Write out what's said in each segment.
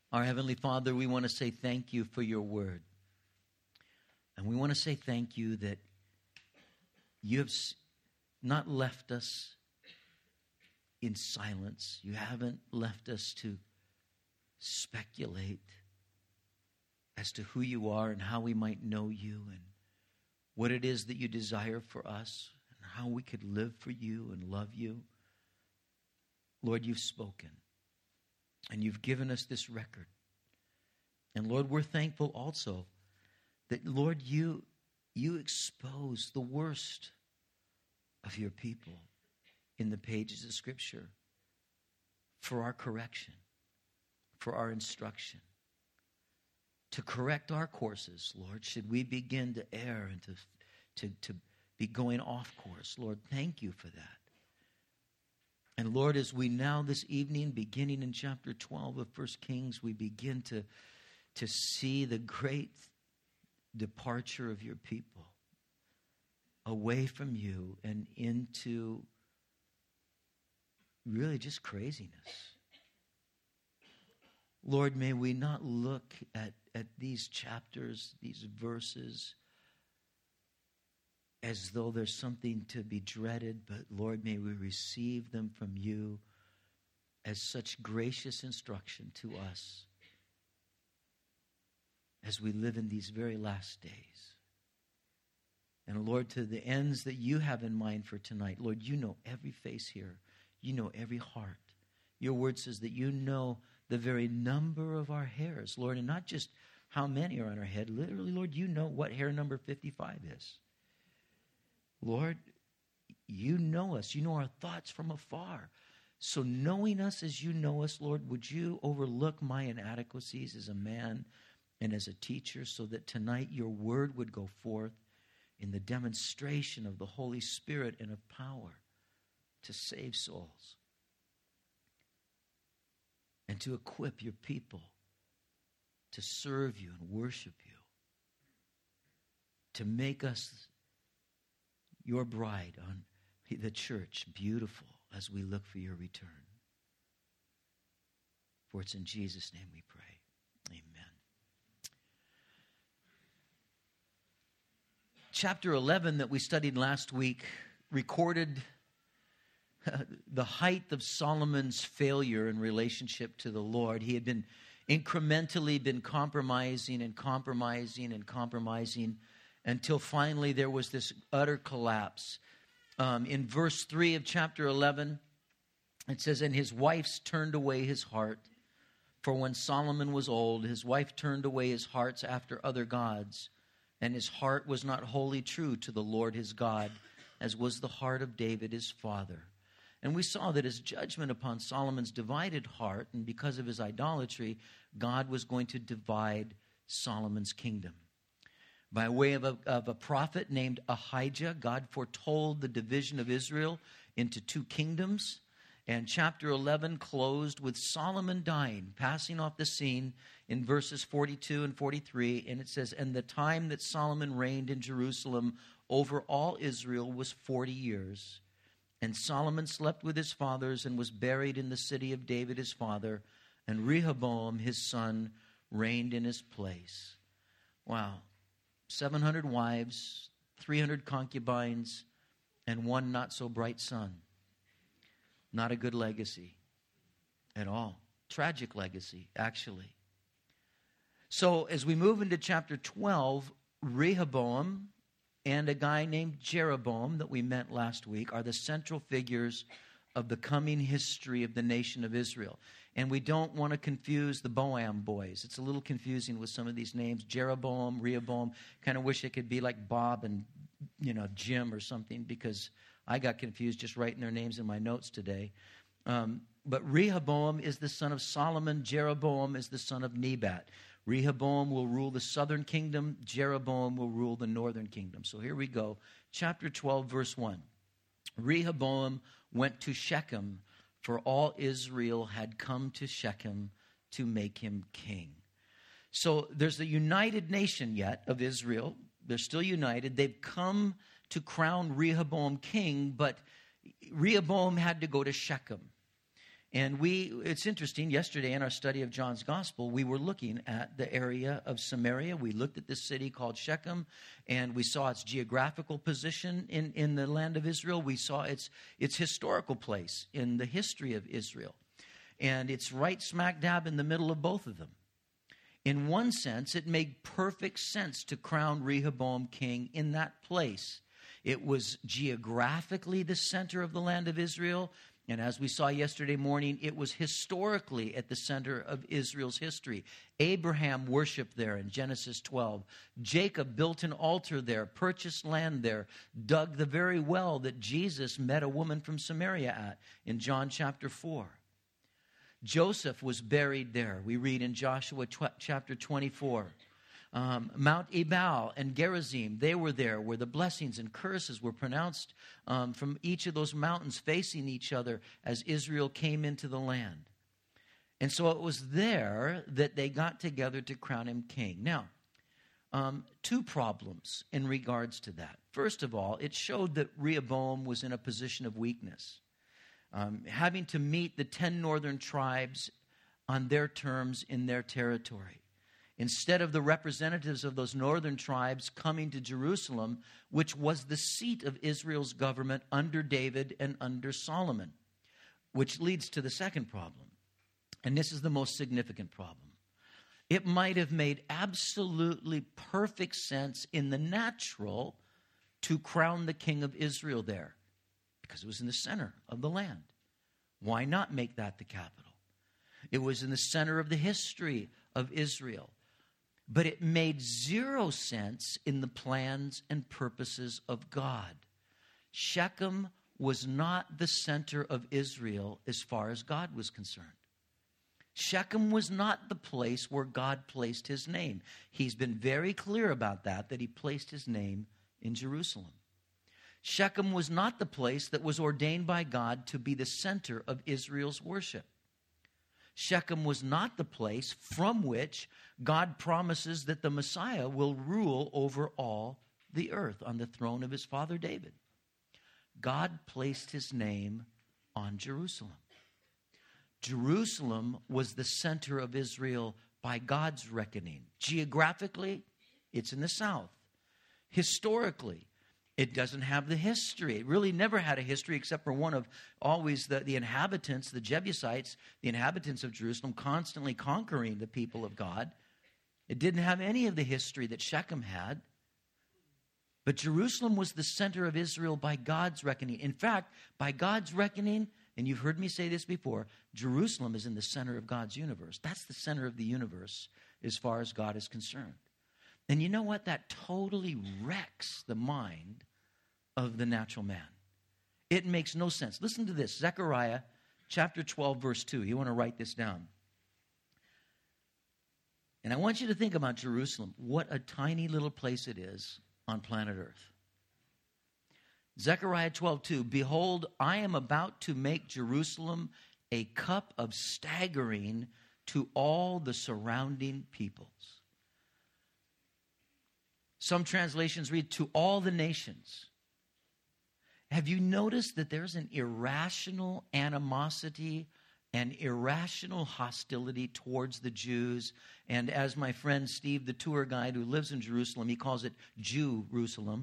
Our Heavenly Father, we want to say thank you for your word. And we want to say thank you that you have not left us in silence. You haven't left us to speculate as to who you are and how we might know you and what it is that you desire for us and how we could live for you and love you. Lord, you've spoken and you've given us this record. And Lord, we're thankful also that, Lord, you expose the worst of your people in the pages of Scripture for our correction, for our instruction, to correct our courses, Lord, should we begin to err and to be going off course. Lord, thank you for that. And Lord, as we now this evening, beginning in chapter 12 of 1 Kings, we begin to see the great departure of your people away from you and into really just craziness. Lord, may we not look at these chapters, these verses, as though there's something to be dreaded, but Lord, may we receive them from you as such gracious instruction to us as we live in these very last days. And Lord, to the ends that you have in mind for tonight, Lord, you know every face here. You know every heart. Your word says that you know the very number of our hairs, Lord, and not just how many are on our head. Literally, Lord, you know what hair number 55 is. Lord, you know us. You know our thoughts from afar. So knowing us as you know us, Lord, would you overlook my inadequacies as a man and as a teacher so that tonight your word would go forth in the demonstration of the Holy Spirit and of power to save souls and to equip your people to serve you and worship you, to make us your bride on the church beautiful as we look for your return. For it's in Jesus' name we pray. Amen. Chapter 11 that we studied last week recorded the height of Solomon's failure in relationship to the Lord. He had been incrementally compromising until finally there was this utter collapse. In verse 3 of chapter 11, it says, "And his wives turned away his heart, for when Solomon was old, his wife turned away his hearts after other gods, and his heart was not wholly true to the Lord his God, as was the heart of David his father." And we saw that as judgment upon Solomon's divided heart, and because of his idolatry, God was going to divide Solomon's kingdom. By way of a prophet named Ahijah, God foretold the division of Israel into two kingdoms. And chapter 11 closed with Solomon dying, passing off the scene in verses 42 and 43. And it says, "And the time that Solomon reigned in Jerusalem over all Israel was 40 years. And Solomon slept with his fathers and was buried in the city of David his father. And Rehoboam his son reigned in his place." Wow. 700 wives, 300 concubines, and one not so bright son. Not a good legacy at all. Tragic legacy, actually. So as we move into chapter 12, Rehoboam and a guy named Jeroboam that we met last week are the central figures of the coming history of the nation of Israel. And we don't want to confuse the Boam boys. It's a little confusing with some of these names. Jeroboam, Rehoboam. Kind of wish it could be like Bob and, Jim or something, because I got confused just writing their names in my notes today. But Rehoboam is the son of Solomon. Jeroboam is the son of Nebat. Rehoboam will rule the southern kingdom. Jeroboam will rule the northern kingdom. So here we go. Chapter 12, verse 1. Rehoboam went to Shechem, for all Israel had come to Shechem to make him king. So there's the united nation yet of Israel. They're still united. They've come to crown Rehoboam king, but Rehoboam had to go to Shechem. And it's interesting, yesterday in our study of John's Gospel, we were looking at the area of Samaria. We looked at this city called Shechem, and we saw its geographical position in the land of Israel. We saw its historical place in the history of Israel. And it's right smack dab in the middle of both of them. In one sense, it made perfect sense to crown Rehoboam king in that place. It was geographically the center of the land of Israel. And as we saw yesterday morning, it was historically at the center of Israel's history. Abraham worshiped there in Genesis 12. Jacob built an altar there, purchased land there, dug the very well that Jesus met a woman from Samaria at in John chapter 4. Joseph was buried there. We read in Joshua chapter 24. Mount Ebal and Gerizim, they were there where the blessings and curses were pronounced from each of those mountains facing each other as Israel came into the land. And so it was there that they got together to crown him king. Now, two problems in regards to that. First of all, it showed that Rehoboam was in a position of weakness, having to meet the 10 northern tribes on their terms in their territory. Instead of the representatives of those northern tribes coming to Jerusalem, which was the seat of Israel's government under David and under Solomon, which leads to the second problem. And this is the most significant problem. It might have made absolutely perfect sense in the natural to crown the king of Israel there, because it was in the center of the land. Why not make that the capital? It was in the center of the history of Israel. But it made zero sense in the plans and purposes of God. Shechem was not the center of Israel as far as God was concerned. Shechem was not the place where God placed his name. He's been very clear about that he placed his name in Jerusalem. Shechem was not the place that was ordained by God to be the center of Israel's worship. Shechem was not the place from which God promises that the Messiah will rule over all the earth on the throne of his father David. God placed his name on Jerusalem. Jerusalem was the center of Israel by God's reckoning. Geographically, it's in the south. Historically, it doesn't have the history. It really never had a history except for one of always the inhabitants, the Jebusites, the inhabitants of Jerusalem, constantly conquering the people of God. It didn't have any of the history that Shechem had. But Jerusalem was the center of Israel by God's reckoning. In fact, by God's reckoning, and you've heard me say this before, Jerusalem is in the center of God's universe. That's the center of the universe as far as God is concerned. And you know what? That totally wrecks the mind of the natural man. It makes no sense. Listen to this. Zechariah chapter 12, verse 2. You want to write this down. And I want you to think about Jerusalem. What a tiny little place it is on planet Earth. Zechariah 12:2, behold, I am about to make Jerusalem a cup of staggering to all the surrounding peoples. Some translations read, to all the nations. Have you noticed that there's an irrational animosity and irrational hostility towards the Jews? And as my friend Steve, the tour guide who lives in Jerusalem, he calls it Jew-Rusalem.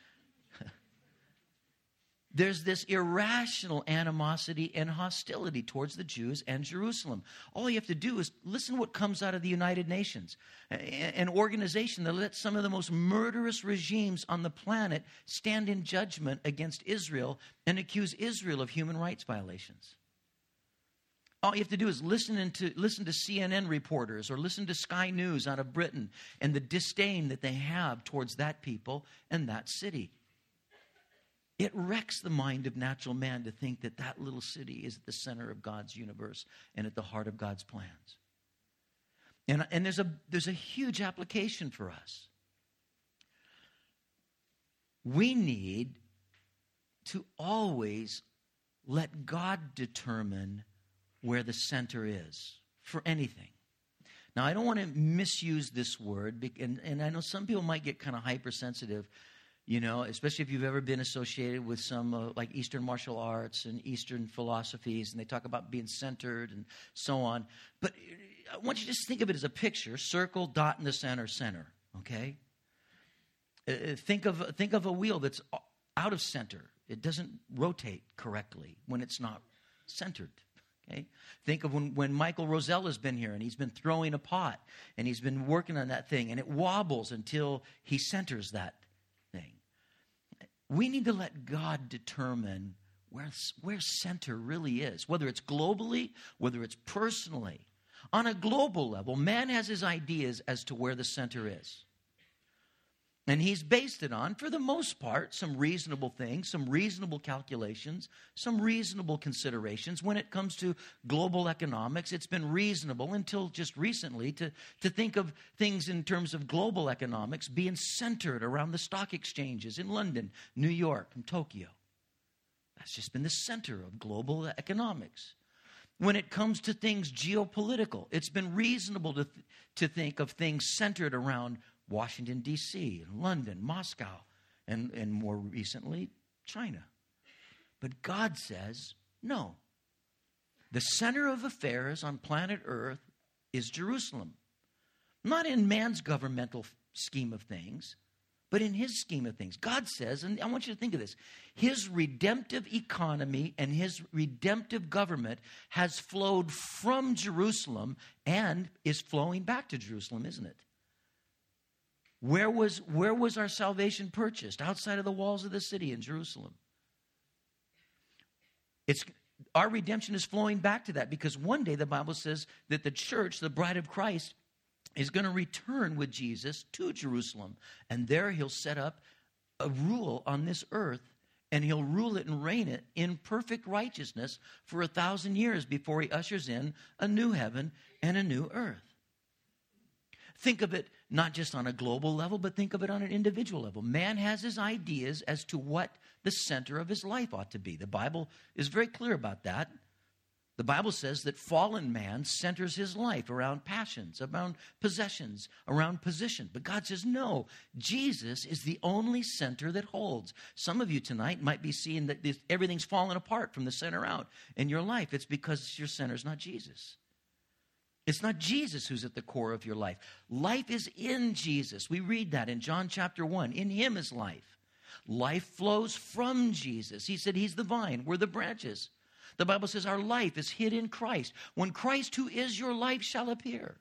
There's this irrational animosity and hostility towards the Jews and Jerusalem. All you have to do is listen to what comes out of the United Nations, an organization that lets some of the most murderous regimes on the planet stand in judgment against Israel and accuse Israel of human rights violations. All you have to do is listen to CNN reporters or listen to Sky News out of Britain and the disdain that they have towards that people and that city. It wrecks the mind of natural man to think that that little city is at the center of God's universe and at the heart of God's plans. And there's a huge application for us. We need to always let God determine where the center is for anything. Now, I don't want to misuse this word, and I know some people might get kind of hypersensitive You know, especially if you've ever been associated with some like Eastern martial arts and Eastern philosophies, and they talk about being centered and so on. But I want you to just think of it as a picture: circle, dot in the center, center. Okay. Think of a wheel that's out of center. It doesn't rotate correctly when it's not centered. Okay. Think of when Michael Rosella's been here and he's been throwing a pot and he's been working on that thing and it wobbles until he centers that thing. We need to let God determine where center really is, whether it's globally, whether it's personally. On a global level, man has his ideas as to where the center is. And he's based it on, for the most part, some reasonable things, some reasonable calculations, some reasonable considerations. When it comes to global economics, it's been reasonable until just recently to think of things in terms of global economics being centered around the stock exchanges in London, New York, and Tokyo. That's just been the center of global economics. When it comes to things geopolitical, it's been reasonable to think of things centered around Washington, D.C., and London, Moscow, and more recently, China. But God says, no. The center of affairs on planet Earth is Jerusalem. Not in man's governmental scheme of things, but in his scheme of things. God says, and I want you to think of this, his redemptive economy and his redemptive government has flowed from Jerusalem and is flowing back to Jerusalem, isn't it? Where was our salvation purchased? Outside of the walls of the city in Jerusalem. Our redemption is flowing back to that because one day the Bible says that the church, the bride of Christ, is going to return with Jesus to Jerusalem. And there he'll set up a rule on this earth, and he'll rule it and reign it in perfect righteousness for 1,000 years before he ushers in a new heaven and a new earth. Think of it not just on a global level, but think of it on an individual level. Man has his ideas as to what the center of his life ought to be. The Bible is very clear about that. The Bible says that fallen man centers his life around passions, around possessions, around position. But God says, no, Jesus is the only center that holds. Some of you tonight might be seeing that everything's fallen apart from the center out in your life. It's because your center's not Jesus. It's not Jesus who's at the core of your life. Life is in Jesus. We read that in John chapter 1. In him is life. Life flows from Jesus. He said he's the vine. We're the branches. The Bible says our life is hid in Christ. When Christ, who is your life, shall appear.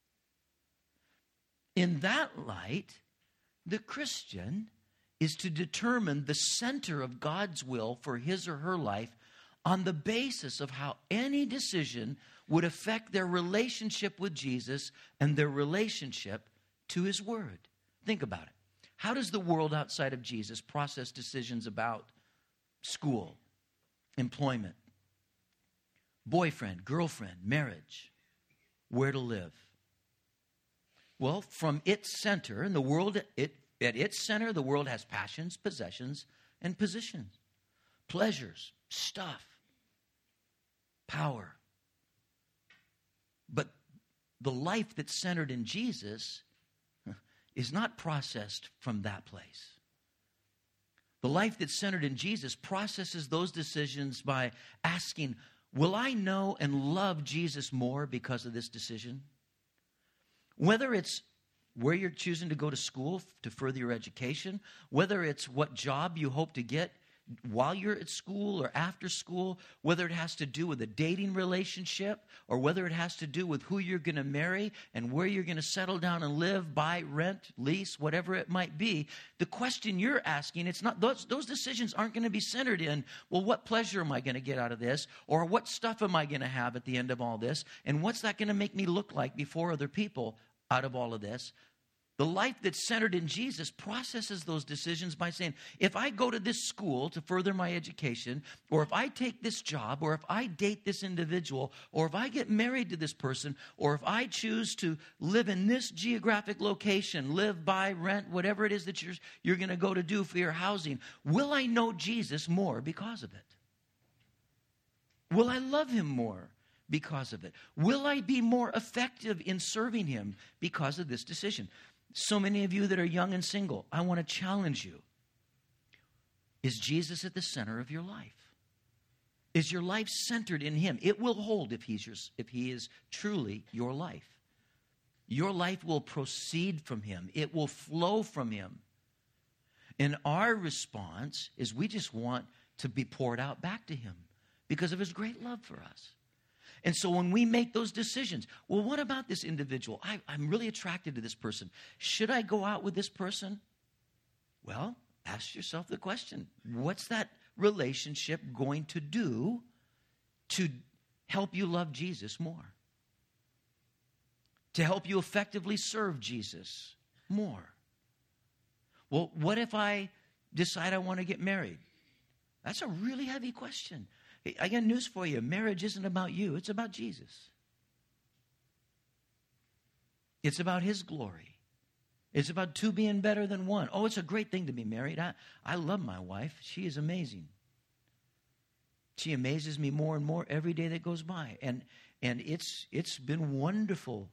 In that light, the Christian is to determine the center of God's will for his or her life on the basis of how any decision would affect their relationship with Jesus and their relationship to his word. Think about it. How does the world outside of Jesus process decisions about school, employment, boyfriend, girlfriend, marriage, where to live? Well, from its center, in the world, at its center, the world has passions, possessions, and positions, pleasures, stuff, power. But the life that's centered in Jesus is not processed from that place. The life that's centered in Jesus processes those decisions by asking, will I know and love Jesus more because of this decision? Whether it's where you're choosing to go to school to further your education, whether it's what job you hope to get while you're at school or after school, whether it has to do with a dating relationship or whether it has to do with who you're going to marry and where you're going to settle down and live, buy, rent, lease, whatever it might be, the question you're asking, it's not those decisions aren't going to be centered in, well, what pleasure am I going to get out of this? Or what stuff am I going to have at the end of all this? And what's that going to make me look like before other people out of all of this? The life that's centered in Jesus processes those decisions by saying, if I go to this school to further my education, or if I take this job, or if I date this individual, or if I get married to this person, or if I choose to live in this geographic location, live, buy, rent, whatever it is that you're going to go to do for your housing, will I know Jesus more because of it? Will I love him more because of it? Will I be more effective in serving him because of this decision? So many of you that are young and single, I want to challenge you. Is Jesus at the center of your life? Is your life centered in him? It will hold if he is truly your life. Your life will proceed from him. It will flow from him. And our response is we just want to be poured out back to him because of his great love for us. And so when we make those decisions, well, what about this individual? I'm really attracted to this person. Should I go out with this person? Well, ask yourself the question, what's that relationship going to do to help you love Jesus more? To help you effectively serve Jesus more? Well, what if I decide I want to get married? That's a really heavy question. I got news for you. Marriage isn't about you. It's about Jesus. It's about his glory. It's about two being better than one. Oh, it's a great thing to be married. I love my wife. She is amazing. She amazes me more and more every day that goes by. And it's been wonderful.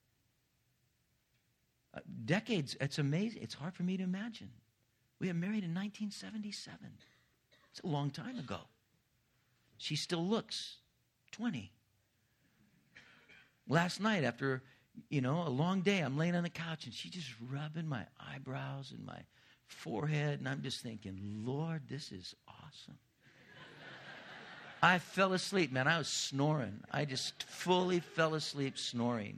Decades, it's amazing. It's hard for me to imagine. We got married in 1977. It's a long time ago. She still looks 20. Last night, after, a long day, I'm laying on the couch, and she's just rubbing my eyebrows and my forehead, and I'm just thinking, Lord, this is awesome. I fell asleep, man. I was snoring. I just fully fell asleep snoring.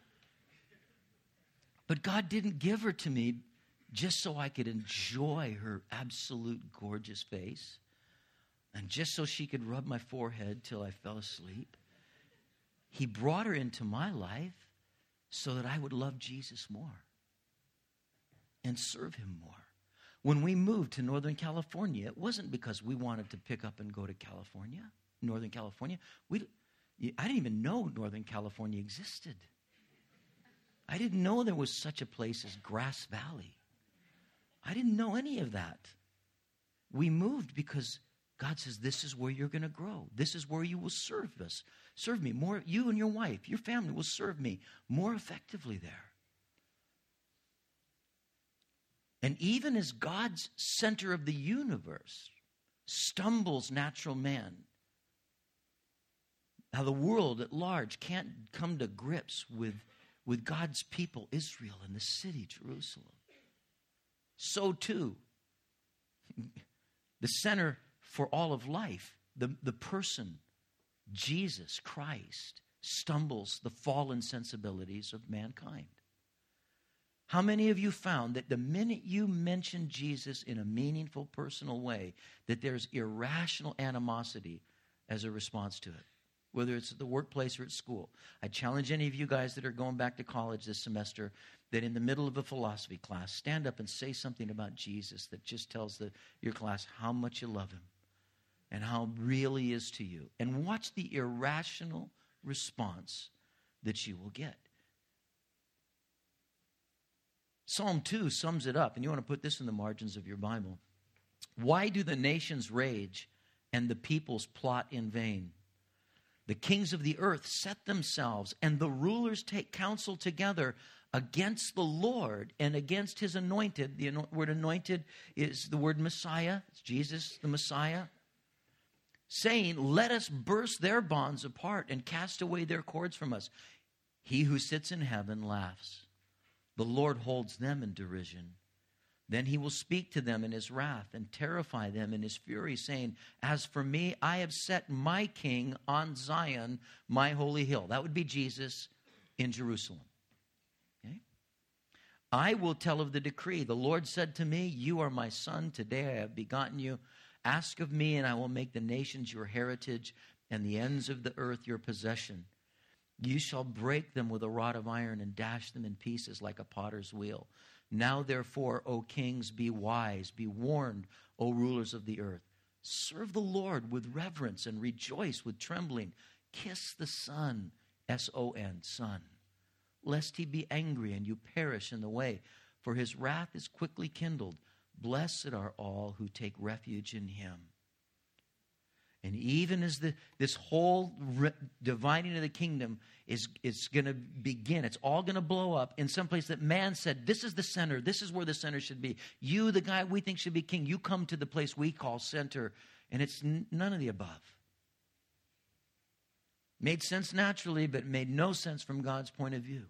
But God didn't give her to me just so I could enjoy her absolute gorgeous face and just so she could rub my forehead till I fell asleep. He brought her into my life so that I would love Jesus more and serve him more. When we moved to Northern California, it wasn't because we wanted to pick up and go to Northern California. I didn't even know Northern California existed. I didn't know there was such a place as Grass Valley. I didn't know any of that. We moved because God says, this is where you're going to grow. This is where you will serve us. Serve me more. You and your wife, your family will serve me more effectively there. And even as God's center of the universe stumbles natural man, how the world at large can't come to grips with God's people, Israel, and the city, Jerusalem. So too, the center for all of life, the person, Jesus Christ, stumbles the fallen sensibilities of mankind. How many of you found that the minute you mention Jesus in a meaningful, personal way, that there's irrational animosity as a response to it? Whether it's at the workplace or at school. I challenge any of you guys that are going back to college this semester that in the middle of a philosophy class, stand up and say something about Jesus that just tells your class how much you love him and how real he is to you. And watch the irrational response that you will get. Psalm 2 sums it up, and you want to put this in the margins of your Bible. Why do the nations rage and the peoples plot in vain? The kings of the earth set themselves, and the rulers take counsel together against the Lord and against his anointed. The word anointed is the word Messiah. It's Jesus, the Messiah. Saying, let us burst their bonds apart and cast away their cords from us. He who sits in heaven laughs. The Lord holds them in derision. Then he will speak to them in his wrath and terrify them in his fury, saying, as for me, I have set my king on Zion, my holy hill. That would be Jesus in Jerusalem. Okay? I will tell of the decree. The Lord said to me, you are my son. Today I have begotten you. Ask of me, and I will make the nations your heritage and the ends of the earth your possession. You shall break them with a rod of iron and dash them in pieces like a potter's wheel. Now, therefore, O kings, be wise, be warned, O rulers of the earth. Serve the Lord with reverence and rejoice with trembling. Kiss the Son, S-O-N, Son, lest he be angry and you perish in the way, for his wrath is quickly kindled. Blessed are all who take refuge in him. And even as this whole dividing of the kingdom is going to begin, it's all going to blow up in some place that man said, this is the center. This is where the center should be. You, the guy we think should be king, you come to the place we call center. And it's none of the above. Made sense naturally, but made no sense from God's point of view.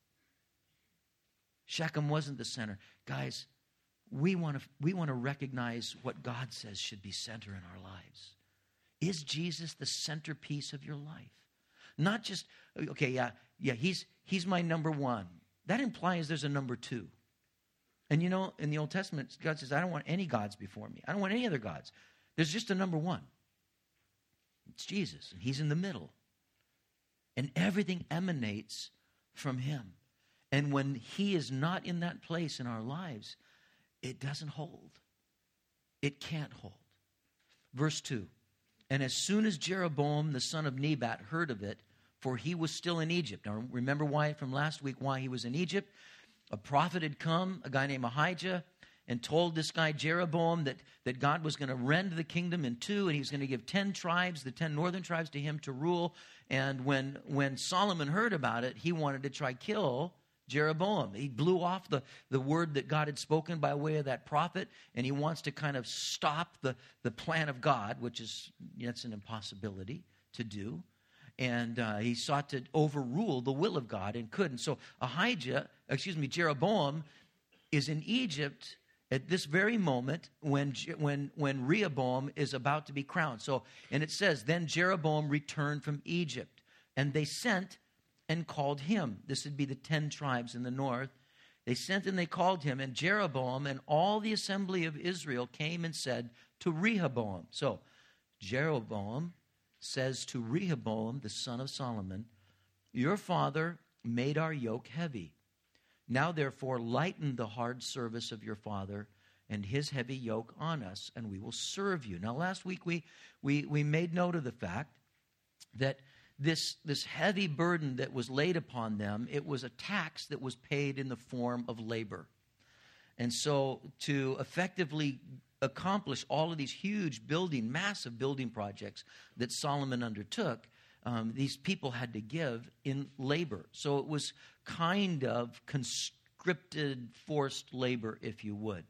Shechem wasn't the center. Guys, we want to recognize what God says should be center in our lives. Is Jesus the centerpiece of your life? Not just, okay, yeah, he's my number one. That implies there's a number two. And in the Old Testament, God says, I don't want any gods before me. I don't want any other gods. There's just a number one. It's Jesus, and he's in the middle. And everything emanates from him. And when he is not in that place in our lives, it doesn't hold. It can't hold. Verse 2. And as soon as Jeroboam, the son of Nebat, heard of it, for he was still in Egypt. Now, remember why from last week why he was in Egypt? A prophet had come, a guy named Ahijah, and told this guy Jeroboam that God was going to rend the kingdom in two, and he was going to give 10 tribes, the 10 northern tribes, to him to rule. And when Solomon heard about it, he wanted to try kill Jeroboam. He blew off the word that God had spoken by way of that prophet, and he wants to kind of stop the plan of God, which is, that's an impossibility to do. And he sought to overrule the will of God and couldn't. So Jeroboam is in Egypt at this very moment when Rehoboam is about to be crowned. So, and it says, then Jeroboam returned from Egypt, and they sent and called him. This would be the 10 tribes in the north. They sent and they called him, and Jeroboam and all the assembly of Israel came and said to Rehoboam. So Jeroboam says to Rehoboam, the son of Solomon, your father made our yoke heavy. Now, therefore, lighten the hard service of your father and his heavy yoke on us, and we will serve you. Now, last week we made note of the fact that this heavy burden that was laid upon them, it was a tax that was paid in the form of labor. And so to effectively accomplish all of these huge massive building projects that Solomon undertook, these people had to give in labor. So it was kind of conscripted, forced labor, if you would.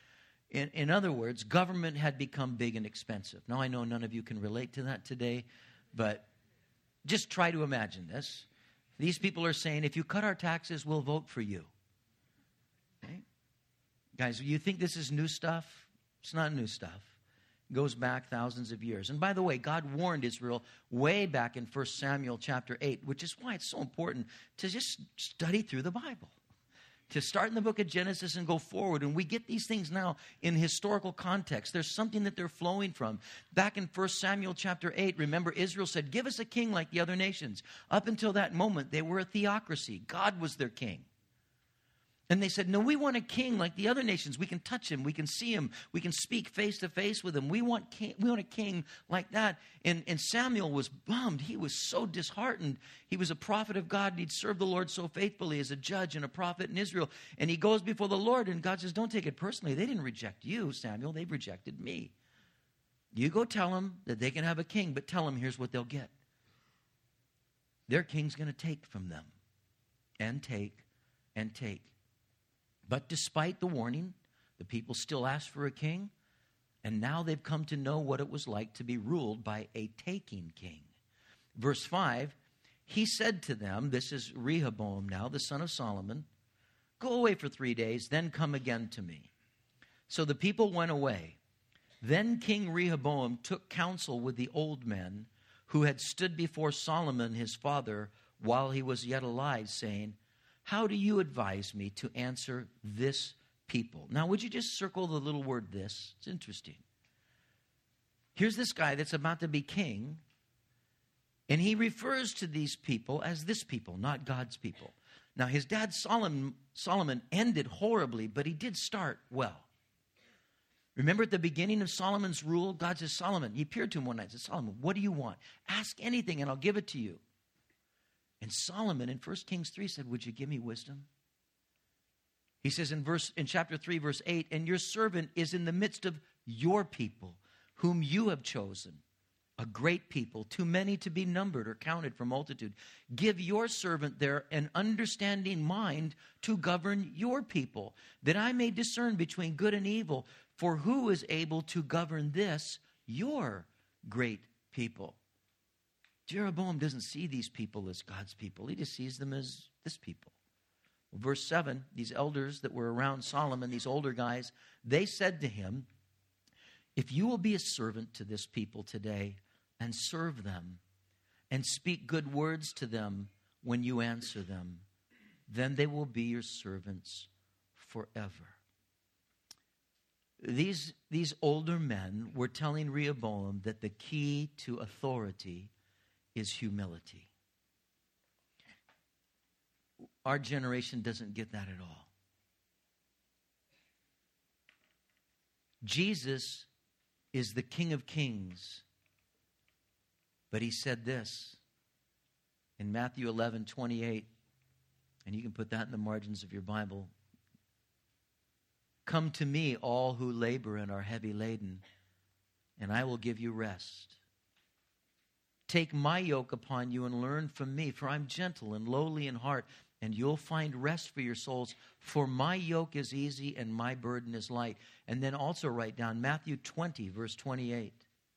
In other words, government had become big and expensive. Now, I know none of you can relate to that today, but just try to imagine this. These people are saying, if you cut our taxes, we'll vote for you. Okay? Guys, you think this is new stuff? It's not new stuff. It goes back thousands of years. And by the way, God warned Israel way back in 1 Samuel chapter 8, which is why it's so important to just study through the Bible. To start in the book of Genesis and go forward. And we get these things now in historical context. There's something that they're flowing from. Back in 1 Samuel chapter 8, remember Israel said, give us a king like the other nations. Up until that moment, they were a theocracy. God was their king. And they said, no, we want a king like the other nations. We can touch him. We can see him. We can speak face to face with him. We want a king like that. And Samuel was bummed. He was so disheartened. He was a prophet of God, and he'd served the Lord so faithfully as a judge and a prophet in Israel. And he goes before the Lord, and God says, don't take it personally. They didn't reject you, Samuel. They've rejected me. You go tell them that they can have a king, but tell them here's what they'll get. Their king's going to take from them and take and take. But despite the warning, the people still asked for a king, and now they've come to know what it was like to be ruled by a taking king. Verse 5, he said to them, this is Rehoboam now, the son of Solomon, go away for 3 days, then come again to me. So the people went away. Then King Rehoboam took counsel with the old men who had stood before Solomon his father while he was yet alive, saying, how do you advise me to answer this people? Now, would you just circle the little word this? It's interesting. Here's this guy that's about to be king, and he refers to these people as this people, not God's people. Now, his dad Solomon ended horribly, but he did start well. Remember at the beginning of Solomon's rule, God says, Solomon, he appeared to him one night and said, Solomon, what do you want? Ask anything and I'll give it to you. And Solomon in 1 Kings 3 said, would you give me wisdom? He says in chapter 3, verse 8, and your servant is in the midst of your people, whom you have chosen, a great people, too many to be numbered or counted for multitude. Give your servant there an understanding mind to govern your people, that I may discern between good and evil. For who is able to govern this, your great people? Jeroboam doesn't see these people as God's people. He just sees them as this people. Well, verse 7, these elders that were around Solomon, these older guys, they said to him, if you will be a servant to this people today and serve them and speak good words to them when you answer them, then they will be your servants forever. These older men were telling Rehoboam that the key to authority is humility. Our generation doesn't get that at all. Jesus is the King of Kings. But he said this in Matthew 11:28, and you can put that in the margins of your Bible. Come to me, all who labor and are heavy laden, and I will give you rest. Take my yoke upon you and learn from me, for I'm gentle and lowly in heart, and you'll find rest for your souls. For my yoke is easy and my burden is light. And then also write down Matthew 20, verse 28.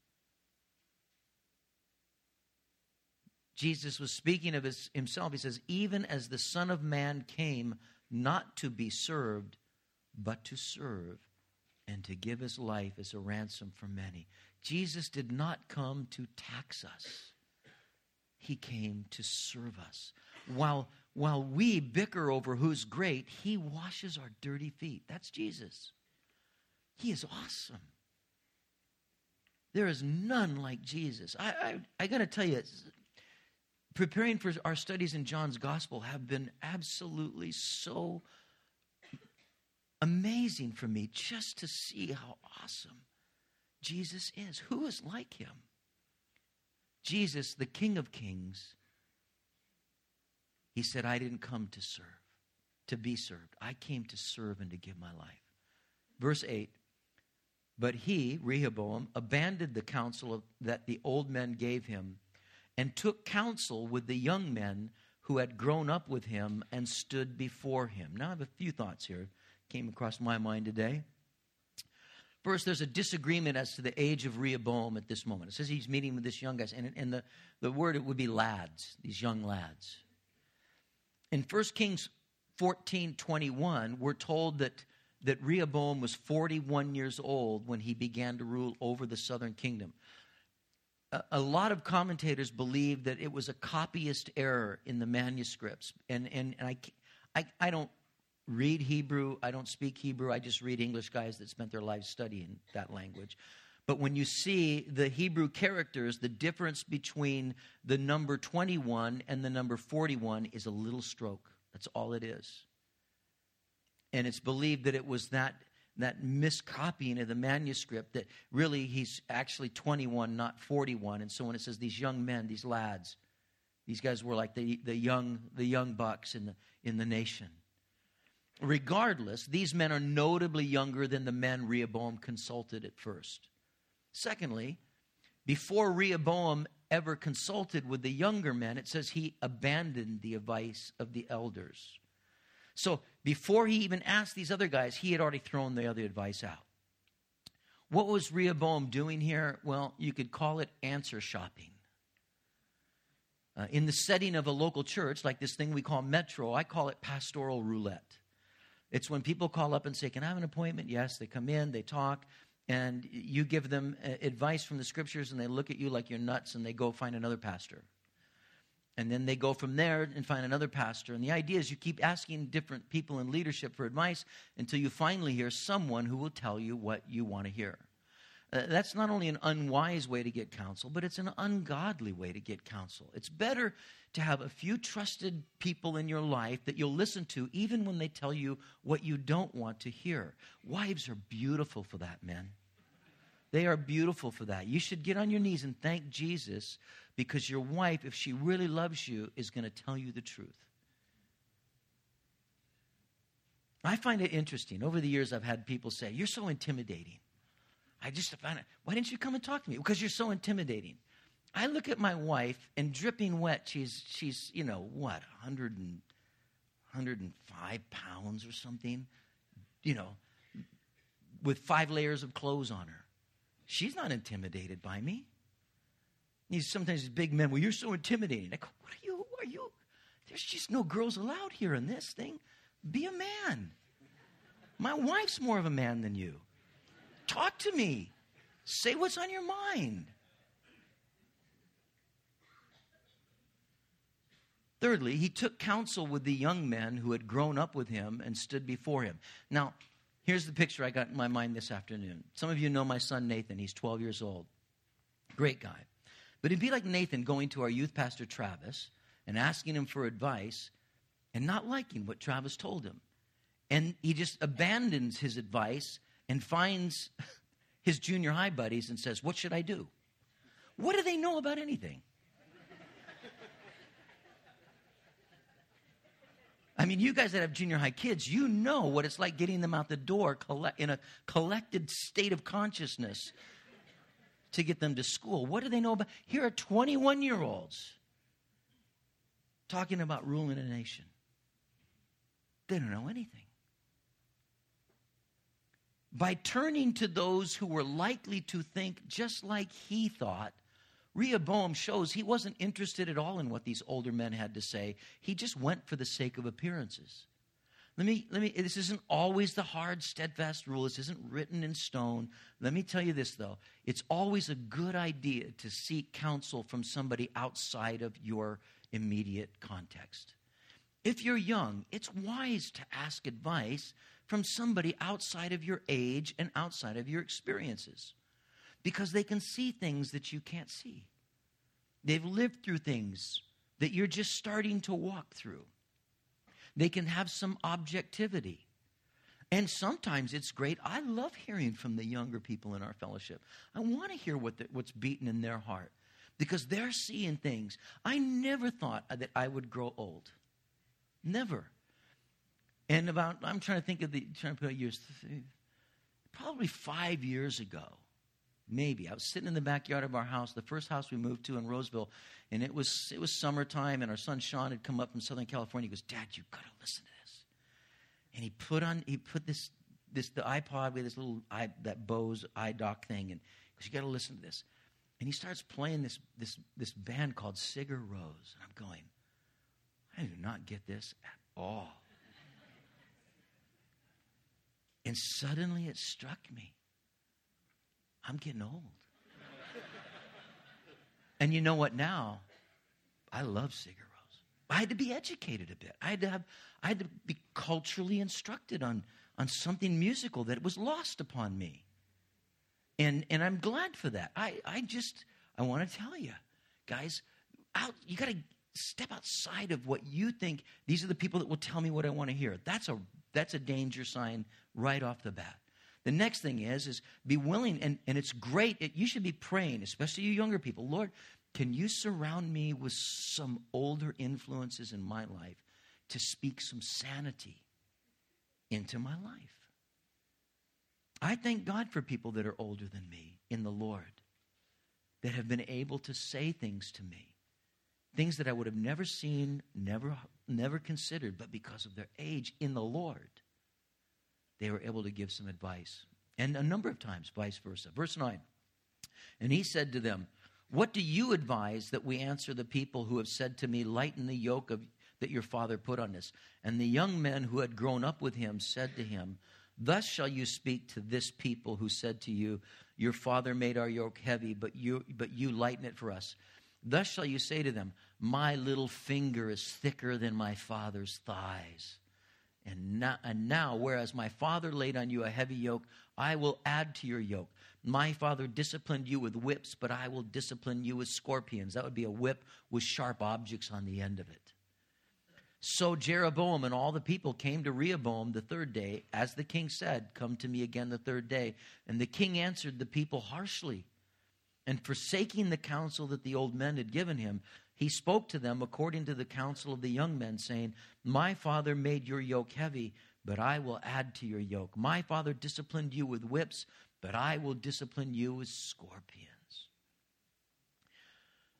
Jesus was speaking of himself. He says, even as the Son of Man came not to be served, but to serve and to give his life as a ransom for many. Jesus did not come to tax us. He came to serve us. While we bicker over who's great, he washes our dirty feet. That's Jesus. He is awesome. There is none like Jesus. I got to tell you, preparing for our studies in John's Gospel have been absolutely so amazing for me just to see how awesome Jesus is. Who is like him? Jesus, the King of Kings, he said, I didn't come to serve, to be served. I came to serve and to give my life. Verse 8, but he, Rehoboam, abandoned the counsel that the old men gave him and took counsel with the young men who had grown up with him and stood before him. Now I have a few thoughts here came across my mind today. First, there's a disagreement as to the age of Rehoboam at this moment. It says he's meeting with this young guy, and the word, it would be lads, these young lads. In 1 Kings 14:21, we're told that Rehoboam was 41 years old when he began to rule over the southern kingdom. A lot of commentators believe that it was a copyist error in the manuscripts. And I don't read Hebrew. I don't speak Hebrew. I just read English guys that spent their lives studying that language. But when you see the Hebrew characters, the difference between the number 21 and the number 41 is a little stroke. That's all it is. And it's believed that it was that miscopying of the manuscript that really he's actually 21, not 41. And so when it says these young men, these lads, these guys were like the young bucks in the nation. Regardless, these men are notably younger than the men Rehoboam consulted at first. Secondly, before Rehoboam ever consulted with the younger men, it says he abandoned the advice of the elders. So before he even asked these other guys, he had already thrown the other advice out. What was Rehoboam doing here? Well, you could call it answer shopping. In the setting of a local church, like this thing we call Metro, I call it pastoral roulette. It's when people call up and say, can I have an appointment? Yes, they come in, they talk, and you give them advice from the scriptures, and they look at you like you're nuts, and they go find another pastor. And then they go from there and find another pastor. And the idea is you keep asking different people in leadership for advice until you finally hear someone who will tell you what you want to hear. That's not only an unwise way to get counsel, but it's an ungodly way to get counsel. It's better to have a few trusted people in your life that you'll listen to even when they tell you what you don't want to hear. Wives are beautiful for that, men. They are beautiful for that. You should get on your knees and thank Jesus because your wife, if she really loves you, is going to tell you the truth. I find it interesting. Over the years, I've had people say, you're so intimidating. I just found it. Why didn't you come and talk to me? Because you're so intimidating. I look at my wife, and dripping wet, she's 105 pounds or something, with 5 layers of clothes on her. She's not intimidated by me. Sometimes these big men, well, you're so intimidating. I go, what are you? Who are you? There's just no girls allowed here in this thing. Be a man. My wife's more of a man than you. Talk to me. Say what's on your mind. Thirdly, he took counsel with the young men who had grown up with him and stood before him. Now, here's the picture I got in my mind this afternoon. Some of you know my son Nathan. He's 12 years old. Great guy. But it'd be like Nathan going to our youth pastor Travis and asking him for advice and not liking what Travis told him. And he just abandons his advice and finds his junior high buddies and says, what should I do? What do they know about anything? I mean, you guys that have junior high kids, you know what it's like getting them out the door in a collected state of consciousness to get them to school. What do they know about? Here are 21-year-olds talking about ruling a nation. They don't know anything. By turning to those who were likely to think just like he thought, Rehoboam shows he wasn't interested at all in what these older men had to say. He just went for the sake of appearances. This isn't always the hard, steadfast rule. This isn't written in stone. Let me tell you this, though. It's always a good idea to seek counsel from somebody outside of your immediate context. If you're young, it's wise to ask advice from somebody outside of your age and outside of your experiences, because they can see things that you can't see. They've lived through things that you're just starting to walk through. They can have some objectivity. And sometimes it's great. I love hearing from the younger people in our fellowship. I want to hear what's beating in their heart, because they're seeing things. I never thought that I would grow old. Never. And I'm trying to put years, probably 5 years ago, maybe. I was sitting in the backyard of our house, the first house we moved to in Roseville, and it was summertime, and our son Sean had come up from Southern California. He goes, Dad, you've got to listen to this. And he put the iPod with this little that Bose iDock thing, and he goes, you got to listen to this. And he starts playing this band called Sigur Rós, and I'm going, I do not get this at all. And suddenly it struck me. I'm getting old. And you know what now? I love Sigur Rós. I had to be educated a bit. I had to be culturally instructed on something musical that was lost upon me. And I'm glad for that. I want to tell you, guys, you got to step outside of what you think. These are the people that will tell me what I want to hear. That's a danger sign right off the bat. The next thing is be willing, and it's great. You should be praying, especially you younger people. Lord, can you surround me with some older influences in my life to speak some sanity into my life? I thank God for people that are older than me in the Lord that have been able to say things to me, things that I would have never seen, never considered, but because of their age in the Lord, they were able to give some advice. And a number of times, vice versa. Verse 9, and he said to them, what do you advise that we answer the people who have said to me, lighten the yoke that your father put on us? And the young men who had grown up with him said to him, thus shall you speak to this people who said to you, your father made our yoke heavy, but you lighten it for us. Thus shall you say to them, my little finger is thicker than my father's thighs. And now, whereas my father laid on you a heavy yoke, I will add to your yoke. My father disciplined you with whips, but I will discipline you with scorpions. That would be a whip with sharp objects on the end of it. So Jeroboam and all the people came to Rehoboam the third day, as the king said, come to me again the third day. And the king answered the people harshly. And forsaking the counsel that the old men had given him, he spoke to them according to the counsel of the young men, saying, my father made your yoke heavy, but I will add to your yoke. My father disciplined you with whips, but I will discipline you with scorpions.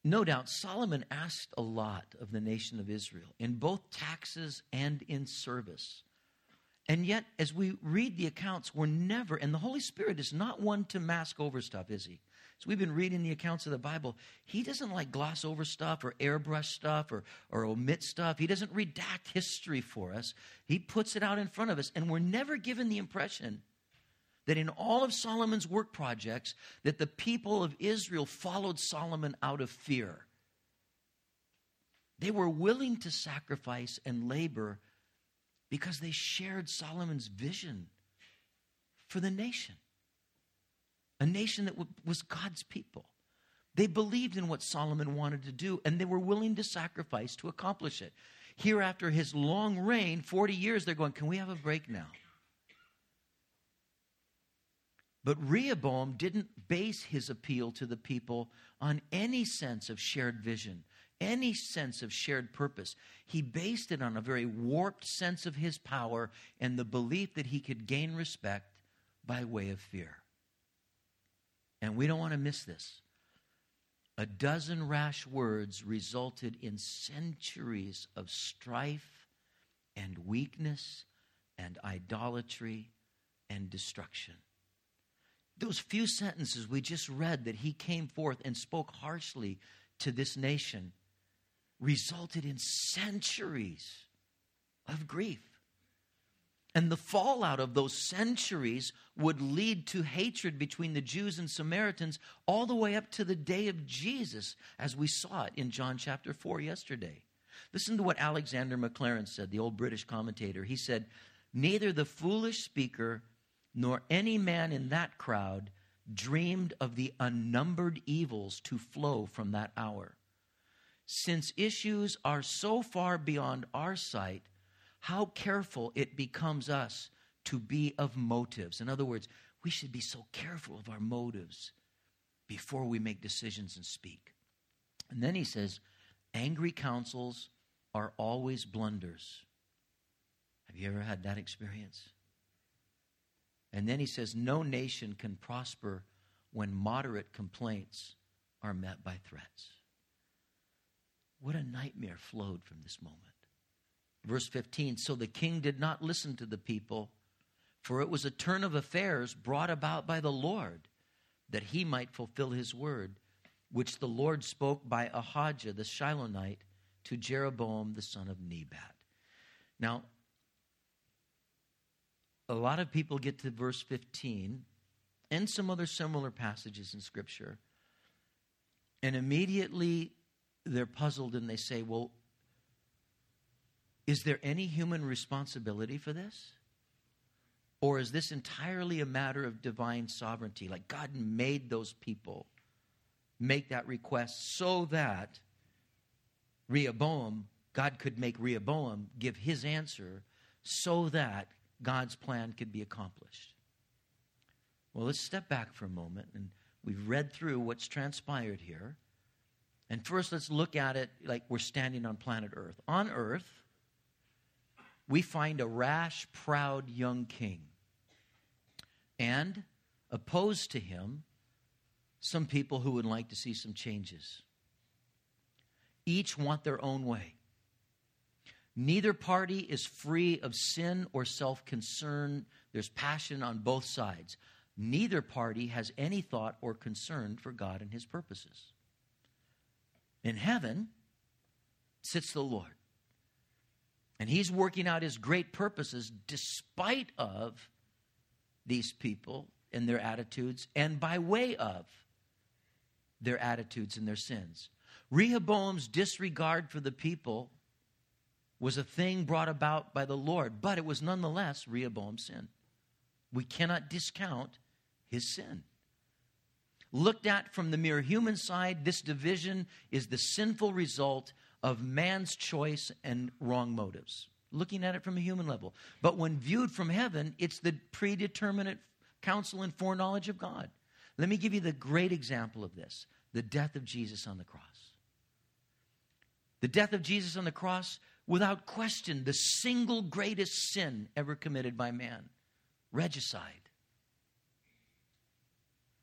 No doubt, Solomon asked a lot of the nation of Israel in both taxes and in service. And yet, as we read the accounts, we're never, and the Holy Spirit is not one to mask over stuff, is he? So we've been reading the accounts of the Bible. He doesn't like gloss over stuff or airbrush stuff or omit stuff. He doesn't redact history for us. He puts it out in front of us. And we're never given the impression that in all of Solomon's work projects, that the people of Israel followed Solomon out of fear. They were willing to sacrifice and labor because they shared Solomon's vision for the nation. A nation that was God's people. They believed in what Solomon wanted to do, and they were willing to sacrifice to accomplish it. Here, after his long reign, 40 years, they're going, can we have a break now? But Rehoboam didn't base his appeal to the people on any sense of shared vision, any sense of shared purpose. He based it on a very warped sense of his power and the belief that he could gain respect by way of fear. And we don't want to miss this. A dozen rash words resulted in centuries of strife and weakness and idolatry and destruction. Those few sentences we just read that he came forth and spoke harshly to this nation resulted in centuries of grief. And the fallout of those centuries would lead to hatred between the Jews and Samaritans all the way up to the day of Jesus, as we saw it in John chapter 4 yesterday. Listen to what Alexander Maclaren said, the old British commentator. He said, "Neither the foolish speaker nor any man in that crowd dreamed of the unnumbered evils to flow from that hour. Since issues are so far beyond our sight, how careful it becomes us to be of motives." In other words, we should be so careful of our motives before we make decisions and speak. And then he says, angry counsels are always blunders. Have you ever had that experience? And then he says, no nation can prosper when moderate complaints are met by threats. What a nightmare flowed from this moment. Verse 15, so the king did not listen to the people, for it was a turn of affairs brought about by the Lord, that he might fulfill his word, which the Lord spoke by Ahijah the Shilonite to Jeroboam the son of Nebat. Now, a lot of people get to verse 15 and some other similar passages in Scripture, and immediately they're puzzled and they say, well, is there any human responsibility for this? Or is this entirely a matter of divine sovereignty? Like God made those people make that request so that God could make Rehoboam give his answer so that God's plan could be accomplished. Well, let's step back for a moment, and we've read through what's transpired here. And first, let's look at it like we're standing on planet Earth. On Earth, we find a rash, proud young king. And opposed to him, some people who would like to see some changes. Each want their own way. Neither party is free of sin or self-concern. There's passion on both sides. Neither party has any thought or concern for God and his purposes. In heaven sits the Lord. And he's working out his great purposes despite of these people and their attitudes and by way of their attitudes and their sins. Rehoboam's disregard for the people was a thing brought about by the Lord, but it was nonetheless Rehoboam's sin. We cannot discount his sin. Looked at from the mere human side, this division is the sinful result of man's choice and wrong motives. Looking at it from a human level. But when viewed from heaven, it's the predeterminate counsel and foreknowledge of God. Let me give you the great example of this. The death of Jesus on the cross. The death of Jesus on the cross, without question, the single greatest sin ever committed by man. Regicide.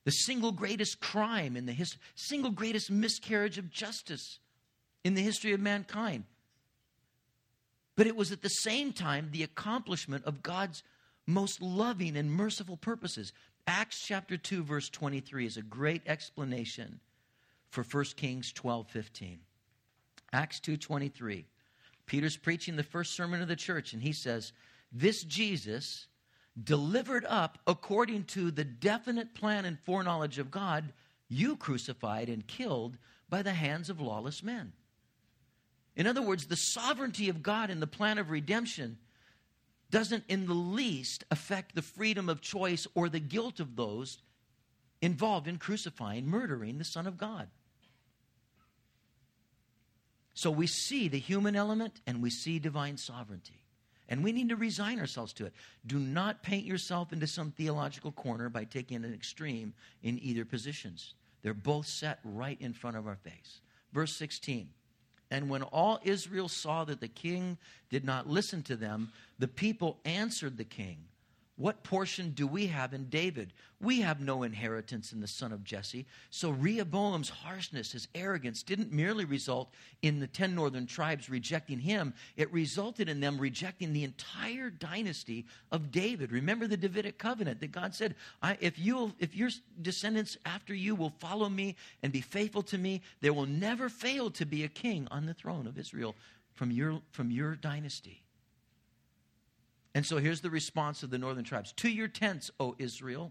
The single greatest crime in the single greatest miscarriage of justice in the history of mankind. But it was at the same time the accomplishment of God's most loving and merciful purposes. Acts chapter 2, verse 23 is a great explanation for 1 Kings 12:15. Acts 2:23. Peter's preaching the first sermon of the church, and he says, "This Jesus, delivered up according to the definite plan and foreknowledge of God, you crucified and killed by the hands of lawless men." In other words, the sovereignty of God in the plan of redemption doesn't in the least affect the freedom of choice or the guilt of those involved in crucifying, murdering the Son of God. So we see the human element and we see divine sovereignty. And we need to resign ourselves to it. Do not paint yourself into some theological corner by taking an extreme in either positions. They're both set right in front of our face. Verse 16. And when all Israel saw that the king did not listen to them, the people answered the king, "What portion do we have in David? We have no inheritance in the son of Jesse." So Rehoboam's harshness, his arrogance, didn't merely result in the 10 northern tribes rejecting him. It resulted in them rejecting the entire dynasty of David. Remember the Davidic covenant that God said, if your descendants after you will follow me and be faithful to me, there will never fail to be a king on the throne of Israel from your dynasty. And so here's the response of the northern tribes. "To your tents, O Israel.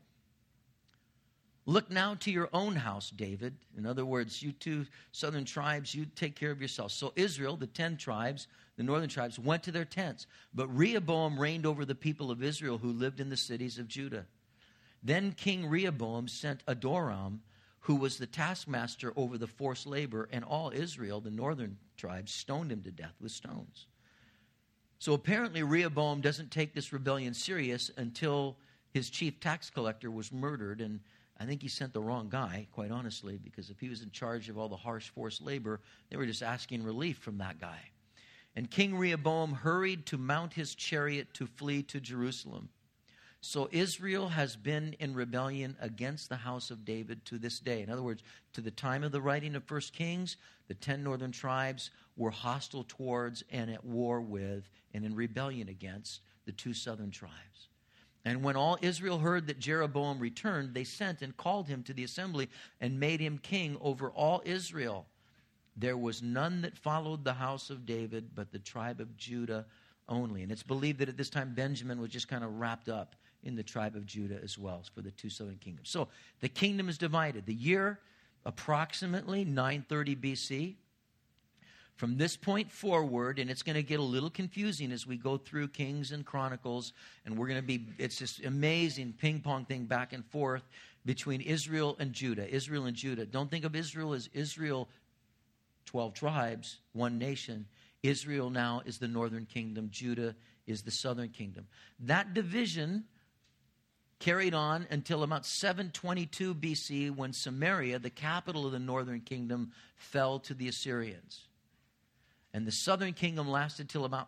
Look now to your own house, David." In other words, you two southern tribes, you take care of yourselves. So Israel, the 10 tribes, the northern tribes, went to their tents. But Rehoboam reigned over the people of Israel who lived in the cities of Judah. Then King Rehoboam sent Adoram, who was the taskmaster over the forced labor, and all Israel, the northern tribes, stoned him to death with stones. So apparently Rehoboam doesn't take this rebellion serious until his chief tax collector was murdered. And I think he sent the wrong guy, quite honestly, because if he was in charge of all the harsh forced labor, they were just asking relief from that guy. And King Rehoboam hurried to mount his chariot to flee to Jerusalem. So Israel has been in rebellion against the house of David to this day. In other words, to the time of the writing of 1 Kings, the 10 northern tribes were hostile towards and at war with and in rebellion against the 2 southern tribes. And when all Israel heard that Jeroboam returned, they sent and called him to the assembly and made him king over all Israel. There was none that followed the house of David, but the tribe of Judah only. And it's believed that at this time Benjamin was just kind of wrapped up in the tribe of Judah as well for the 2 southern kingdoms. So the kingdom is divided. The year approximately 930 BC. From this point forward, and it's going to get a little confusing as we go through Kings and Chronicles, and it's this amazing ping-pong thing back and forth between Israel and Judah. Israel and Judah. Don't think of Israel as Israel, 12 tribes, one nation. Israel now is the northern kingdom. Judah is the southern kingdom. That division carried on until about 722 BC when Samaria, the capital of the northern kingdom, fell to the Assyrians. And the southern kingdom lasted till about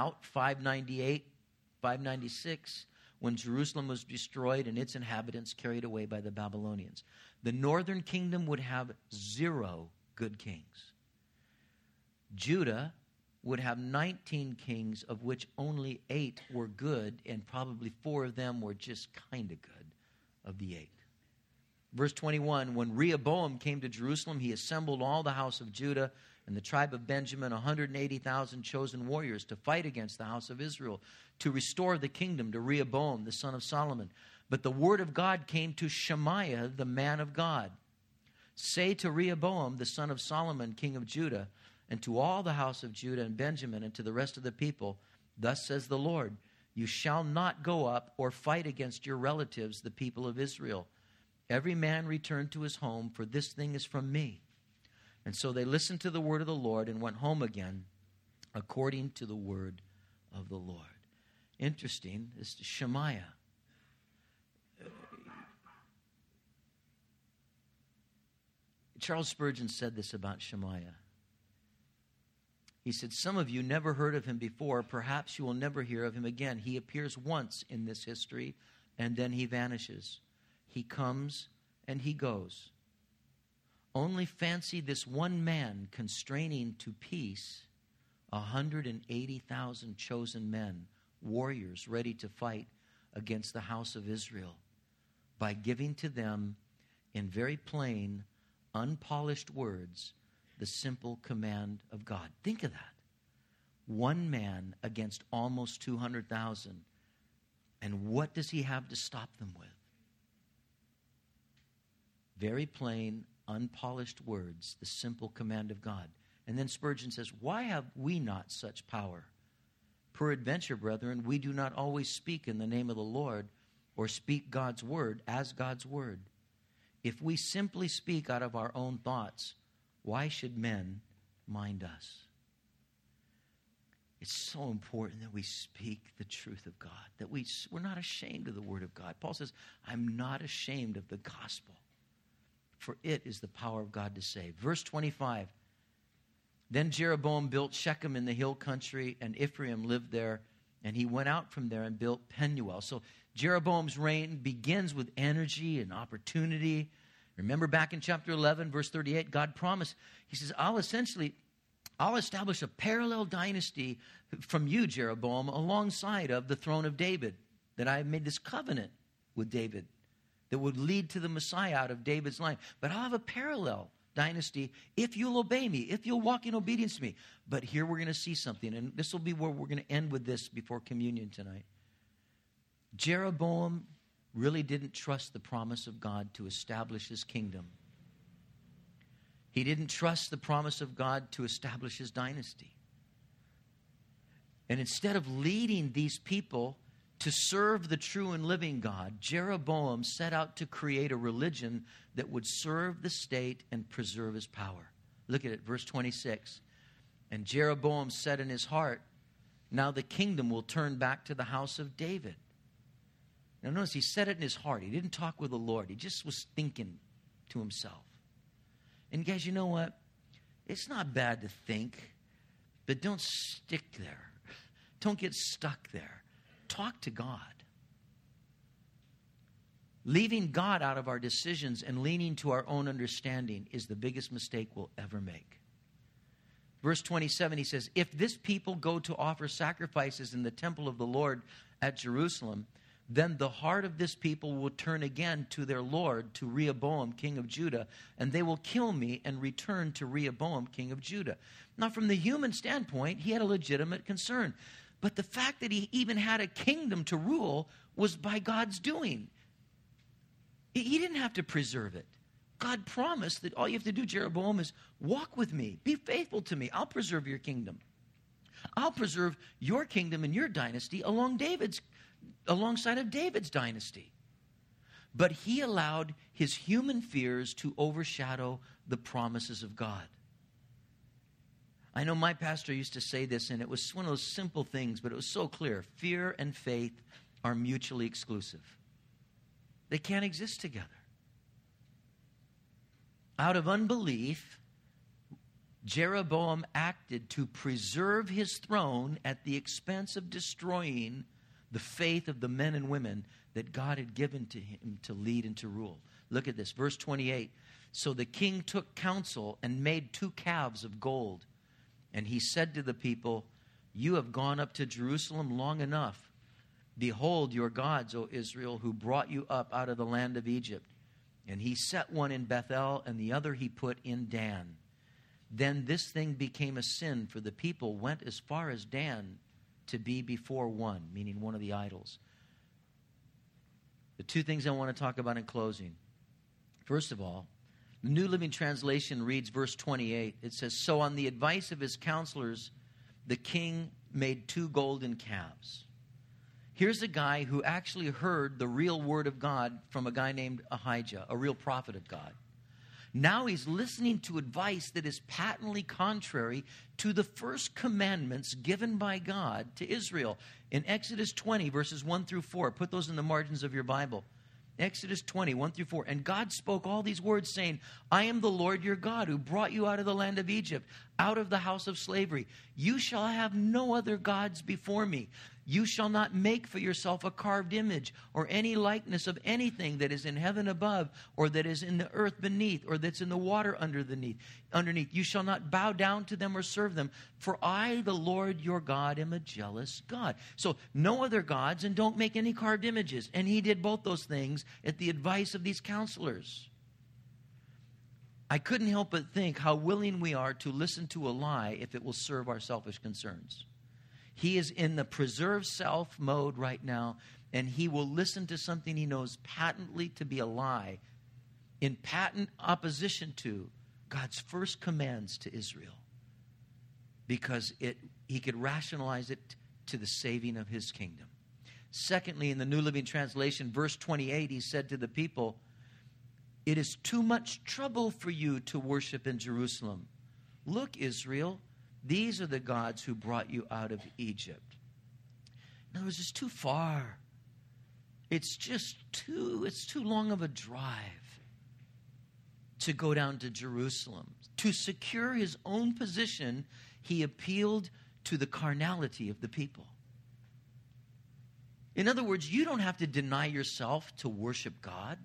598, 596, when Jerusalem was destroyed and its inhabitants carried away by the Babylonians. The northern kingdom would have 0 good kings. Judah would have 19 kings, of which only 8 were good, and probably 4 of them were just kind of good of the 8. Verse 21, when Rehoboam came to Jerusalem, he assembled all the house of Judah and the tribe of Benjamin, 180,000 chosen warriors, to fight against the house of Israel, to restore the kingdom to Rehoboam, the son of Solomon. But the word of God came to Shemaiah, the man of God. Say to Rehoboam, the son of Solomon, king of Judah, and to all the house of Judah and Benjamin, and to the rest of the people, thus says the Lord, you shall not go up or fight against your relatives, the people of Israel. Every man return to his home, for this thing is from me. And so they listened to the word of the Lord and went home again, according to the word of the Lord. Interesting, this is Shemaiah. Charles Spurgeon said this about Shemaiah. He said, some of you never heard of him before. Perhaps you will never hear of him again. He appears once in this history, and then he vanishes. He comes and he goes. Only fancy this one man constraining to peace 180,000 chosen men, warriors ready to fight against the house of Israel, by giving to them in very plain, unpolished words the simple command of God. Think of that. One man against almost 200,000. And what does he have to stop them with? Very plain, unpolished words, the simple command of God. And then Spurgeon says, why have we not such power? Peradventure, brethren, we do not always speak in the name of the Lord, or speak God's word as God's word. If we simply speak out of our own thoughts, why should men mind us? It's so important that we speak the truth of God, that we're not ashamed of the word of God. Paul says, I'm not ashamed of the gospel, for it is the power of God to save. Verse 25, then Jeroboam built Shechem in the hill country, and Ephraim lived there, and he went out from there and built Penuel. So Jeroboam's reign begins with energy and opportunity. Remember back in chapter 11, verse 38, God promised, he says, I'll establish a parallel dynasty from you, Jeroboam, alongside of the throne of David, that I have made this covenant with David that would lead to the Messiah out of David's line. But I'll have a parallel dynasty if you'll obey me, if you'll walk in obedience to me. But here we're going to see something, and this will be where we're going to end with this before communion tonight. Jeroboam really didn't trust the promise of God to establish his kingdom. He didn't trust the promise of God to establish his dynasty. And instead of leading these people to serve the true and living God, Jeroboam set out to create a religion that would serve the state and preserve his power. Look at it, verse 26. And Jeroboam said in his heart, now the kingdom will turn back to the house of David. Now notice he said it in his heart. He didn't talk with the Lord. He just was thinking to himself. And guys, you know what? It's not bad to think, but don't stick there. Don't get stuck there. Talk to God. Leaving God out of our decisions and leaning to our own understanding is the biggest mistake we'll ever make. Verse 27, he says, if this people go to offer sacrifices in the temple of the Lord at Jerusalem, then the heart of this people will turn again to their Lord, to Rehoboam, king of Judah, and they will kill me and return to Rehoboam, king of Judah. Now, from the human standpoint, he had a legitimate concern. But the fact that he even had a kingdom to rule was by God's doing. He didn't have to preserve it. God promised that all you have to do, Jeroboam, is walk with me. Be faithful to me. I'll preserve your kingdom. I'll preserve your kingdom and your dynasty alongside of David's dynasty. But he allowed his human fears to overshadow the promises of God. I know my pastor used to say this, and it was one of those simple things, but it was so clear. Fear and faith are mutually exclusive. They can't exist together. Out of unbelief, Jeroboam acted to preserve his throne at the expense of destroying the faith of the men and women that God had given to him to lead and to rule. Look at this, verse 28. So the king took counsel and made 2 calves of gold. And he said to the people, you have gone up to Jerusalem long enough. Behold your gods, O Israel, who brought you up out of the land of Egypt. And he set one in Bethel, and the other he put in Dan. Then this thing became a sin, for the people went as far as Dan to be before one, meaning one of the idols. The 2 things I want to talk about in closing. First of all, the New Living Translation reads verse 28. It says, so on the advice of his counselors, the king made 2 golden calves. Here's a guy who actually heard the real word of God from a guy named Ahijah, a real prophet of God. Now he's listening to advice that is patently contrary to the first commandments given by God to Israel. In Exodus 20, verses 1 through 4, put those in the margins of your Bible. Exodus 20, 1 through 4. And God spoke all these words, saying, I am the Lord your God, who brought you out of the land of Egypt, out of the house of slavery. You shall have no other gods before me. You shall not make for yourself a carved image or any likeness of anything that is in heaven above, or that is in the earth beneath, or that's in the water underneath. You shall not bow down to them or serve them. For I, the Lord your God, am a jealous God. So no other gods, and don't make any carved images. And he did both those things at the advice of these counselors. I couldn't help but think how willing we are to listen to a lie if it will serve our selfish concerns. He is in the preserve self mode right now, and he will listen to something he knows patently to be a lie, in patent opposition to God's first commands to Israel, because he could rationalize it to the saving of his kingdom. Secondly, in the New Living Translation, verse 28, he said to the people, "It is too much trouble for you to worship in Jerusalem. Look, Israel, these are the gods who brought you out of Egypt." In other words, it's too far. It's too long of a drive to go down to Jerusalem. To secure his own position, he appealed to the carnality of the people. In other words, you don't have to deny yourself to worship God.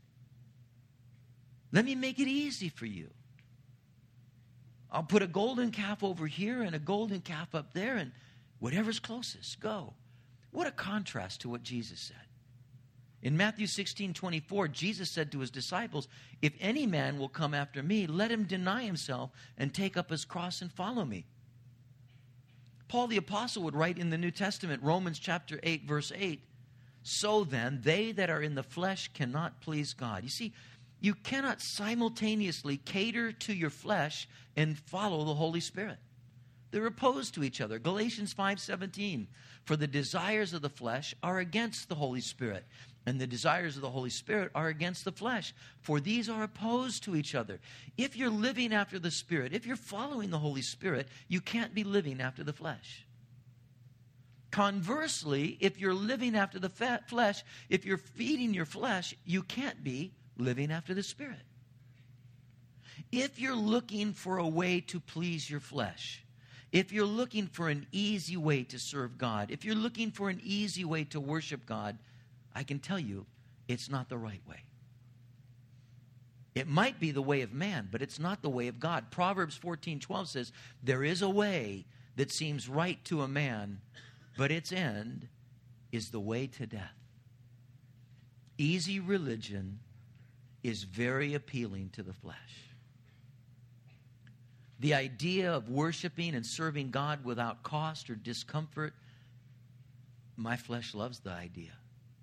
Let me make it easy for you. I'll put a golden calf over here and a golden calf up there, and whatever's closest, go. What a contrast to what Jesus said. In Matthew 16:24, Jesus said to his disciples, "If any man will come after me, let him deny himself and take up his cross and follow me." Paul the Apostle would write in the New Testament, Romans chapter 8, verse 8, "So then, they that are in the flesh cannot please God." You see, you cannot simultaneously cater to your flesh and follow the Holy Spirit. They're opposed to each other. Galatians 5:17, "For the desires of the flesh are against the Holy Spirit, and the desires of the Holy Spirit are against the flesh. For these are opposed to each other." If you're living after the Spirit, if you're following the Holy Spirit, you can't be living after the flesh. Conversely, if you're living after the flesh, if you're feeding your flesh, you can't be living after the Spirit. If you're looking for a way to please your flesh, if you're looking for an easy way to serve God, if you're looking for an easy way to worship God, I can tell you it's not the right way. It might be the way of man, but it's not the way of God. Proverbs 14:12 says, "There is a way that seems right to a man, but its end is the way to death." Easy religion is very appealing to the flesh. The idea of worshiping and serving God without cost or discomfort, my flesh loves the idea.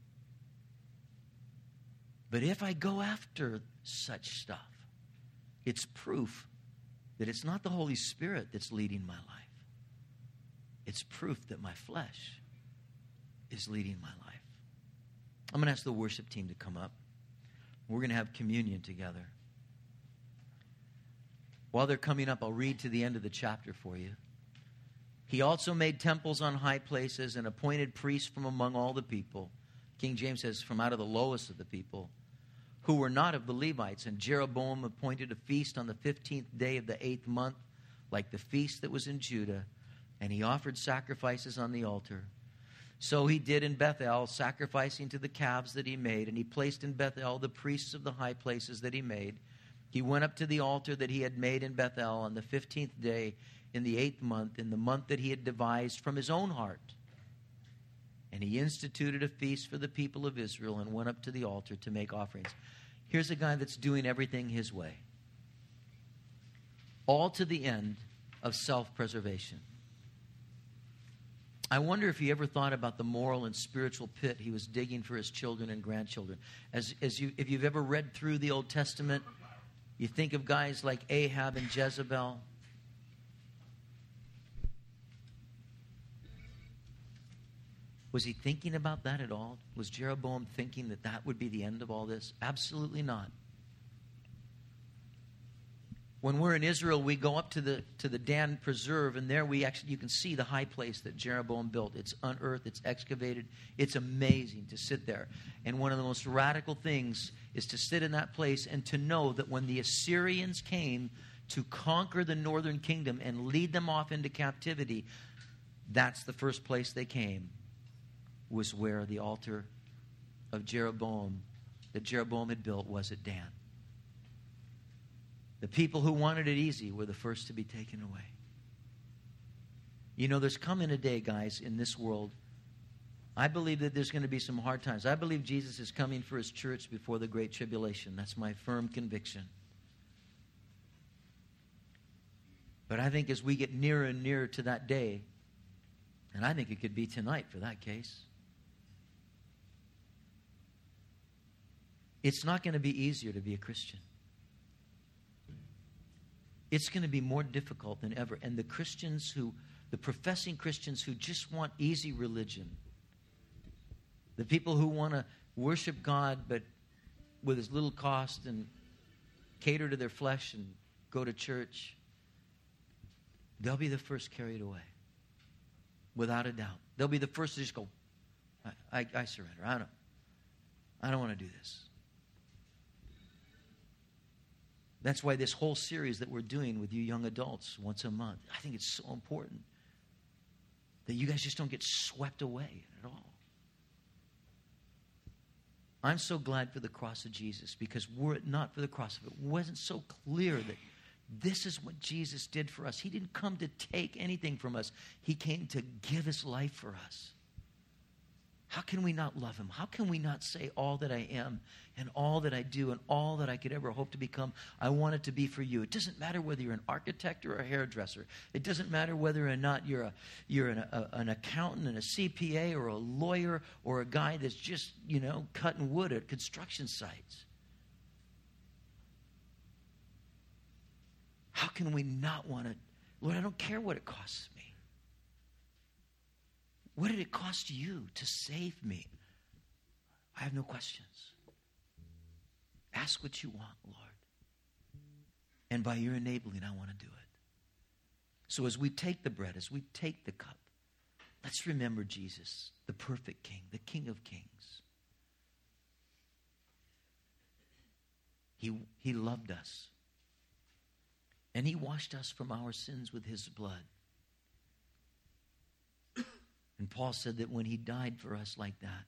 But if I go after such stuff, it's proof that it's not the Holy Spirit that's leading my life. It's proof that my flesh is leading my life. I'm going to ask the worship team to come up. We're going to have communion together. While they're coming up, I'll read to the end of the chapter for you. "He also made temples on high places and appointed priests from among all the people." King James says, "from out of the lowest of the people, who were not of the Levites. And Jeroboam appointed a feast on the 15th day of the 8th month, like the feast that was in Judah. And he offered sacrifices on the altar. So he did in Bethel, sacrificing to the calves that he made. And he placed in Bethel the priests of the high places that he made. He went up to the altar that he had made in Bethel on the 15th day in the 8th month, in the month that he had devised from his own heart. And he instituted a feast for the people of Israel and went up to the altar to make offerings." Here's a guy that's doing everything his way, all to the end of self-preservation. I wonder if he ever thought about the moral and spiritual pit he was digging for his children and grandchildren. If you've ever read through the Old Testament, you think of guys like Ahab and Jezebel. Was he thinking about that at all? Was Jeroboam thinking that that would be the end of all this? Absolutely not. When we're in Israel, we go up to the Dan Preserve, and there you can see the high place that Jeroboam built. It's unearthed, it's excavated. It's amazing to sit there. And one of the most radical things is to sit in that place and to know that when the Assyrians came to conquer the northern kingdom and lead them off into captivity, that's the first place they came. was where the altar of Jeroboam, that Jeroboam had built, was at Dan. The people who wanted it easy were the first to be taken away. You know, there's coming a day, guys, in this world. I believe that there's going to be some hard times. I believe Jesus is coming for his church before the Great Tribulation. That's my firm conviction. But I think as we get nearer and nearer to that day, and I think it could be tonight for that case, it's not going to be easier to be a Christian. It's going to be more difficult than ever. And the professing Christians who just want easy religion, the people who want to worship God but with as little cost and cater to their flesh and go to church, they'll be the first carried away, without a doubt. They'll be the first to just go, I surrender. I don't want to do this. That's why this whole series that we're doing with you young adults once a month, I think it's so important that you guys just don't get swept away at all. I'm so glad for the cross of Jesus, because were it not for the cross, if it wasn't so clear that this is what Jesus did for us. He didn't come to take anything from us. He came to give his life for us. How can we not love him? How can we not say all that I am and all that I do and all that I could ever hope to become, I want it to be for you? It doesn't matter whether you're an architect or a hairdresser. It doesn't matter whether or not you're an accountant and a CPA or a lawyer or a guy that's just, cutting wood at construction sites. How can we not want to? Lord, I don't care what it costs me. What did it cost you to save me? I have no questions. Ask what you want, Lord. And by your enabling, I want to do it. So as we take the bread, as we take the cup, let's remember Jesus, the perfect King, the King of Kings. He loved us. And he washed us from our sins with his blood. And Paul said that when he died for us like that,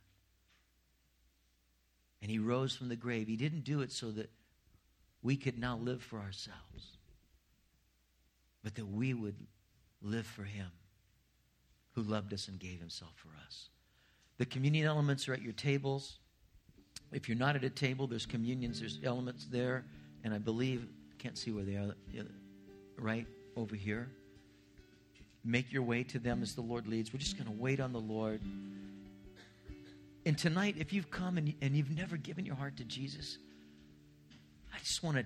and he rose from the grave, he didn't do it so that we could now live for ourselves, but that we would live for him who loved us and gave himself for us. The communion elements are at your tables. If you're not at a table, there's communions, there's elements there, and I believe, can't see where they are, right over here. Make your way to them as the Lord leads. We're just going to wait on the Lord. And tonight, if you've come and you've never given your heart to Jesus, I just want to,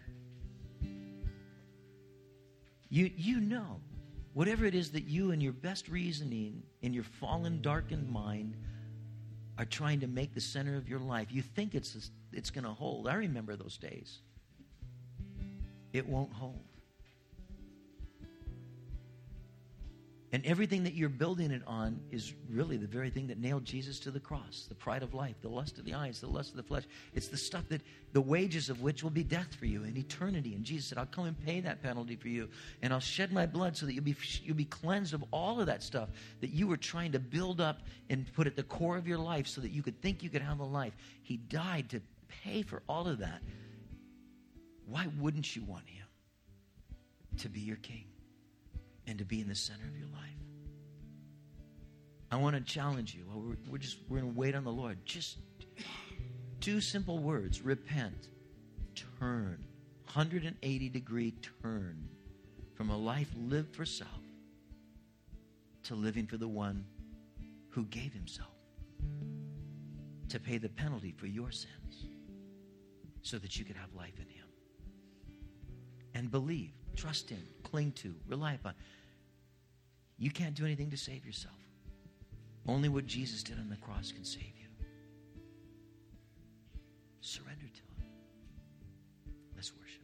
you know, whatever it is that you and your best reasoning in your fallen, darkened mind are trying to make the center of your life, you think it's going to hold. I remember those days. It won't hold. And everything that you're building it on is really the very thing that nailed Jesus to the cross. The pride of life, the lust of the eyes, the lust of the flesh. It's the stuff that the wages of which will be death for you in eternity. And Jesus said, I'll come and pay that penalty for you. And I'll shed my blood so that you'll be cleansed of all of that stuff that you were trying to build up and put at the core of your life so that you could think you could have a life. He died to pay for all of that. Why wouldn't you want him to be your king and to be in the center of your life? I want to challenge you. We're going to wait on the Lord. Just 2 simple words. Repent. Turn. 180-degree turn from a life lived for self to living for the one who gave himself to pay the penalty for your sins so that you could have life in him. And believe, trust in, cling to, rely upon. You can't do anything to save yourself. Only what Jesus did on the cross can save you. Surrender to him. Let's worship.